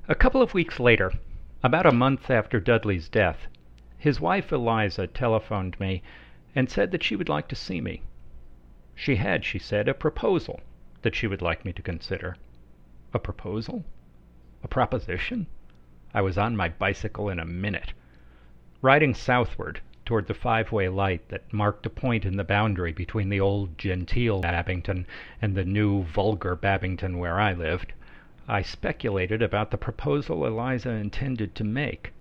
A couple of weeks later, about a month after Dudley's death, his wife Eliza telephoned me and said that she would like to see me. She had, she said, a proposal that she would like me to consider. A proposal? A proposition? I was on my bicycle in a minute. Riding southward toward the five-way light that marked a point in the boundary between the old genteel Babington and the new vulgar Babington where I lived, I speculated about the proposal Eliza intended to make.